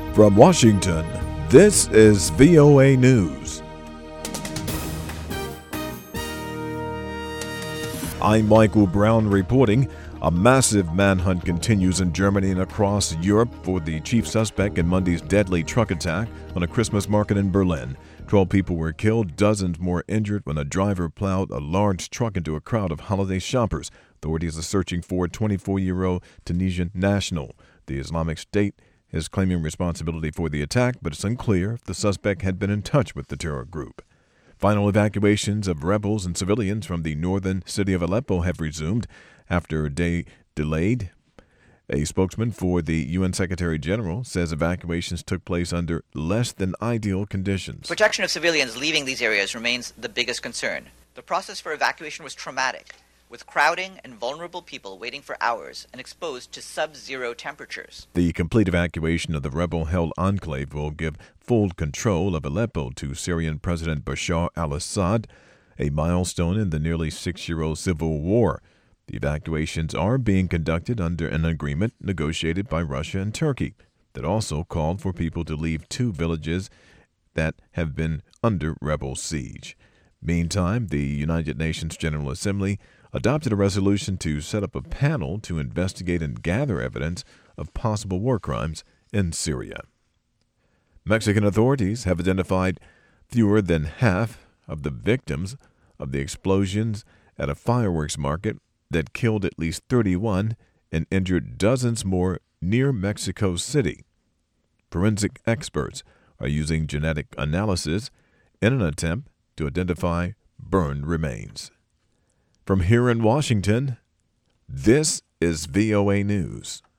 From Washington, this is VOA News. I'm Michael Brown reporting. A massive manhunt continues in Germany and across Europe for the chief suspect in Monday's deadly truck attack on a Christmas market in Berlin. 12 people were killed, dozens more injured when a driver plowed a large truck into a crowd of holiday shoppers. Authorities are searching for a 24-year-old Tunisian national. The Islamic State is claiming responsibility for the attack, but it's unclear if the suspect had been in touch with the terror group. Final evacuations of rebels and civilians from the northern city of Aleppo have resumed after a day delayed. A spokesman for the UN Secretary General says evacuations took place under less than ideal conditions. Protection of civilians leaving these areas remains the biggest concern. The process for evacuation was traumatic, with crowding and vulnerable people waiting for hours and exposed to sub-zero temperatures. The complete evacuation of the rebel-held enclave will give full control of Aleppo to Syrian President Bashar al-Assad, a milestone in the nearly 6-year-old civil war. The evacuations are being conducted under an agreement negotiated by Russia and Turkey that also called for people to leave 2 villages that have been under rebel siege. Meantime, the United Nations General Assembly adopted a resolution to set up a panel to investigate and gather evidence of possible war crimes in Syria. Mexican authorities have identified fewer than half of the victims of the explosions at a fireworks market that killed at least 31 and injured dozens more near Mexico City. Forensic experts are using genetic analysis in an attempt to identify burned remains. From here in Washington, this is VOA News.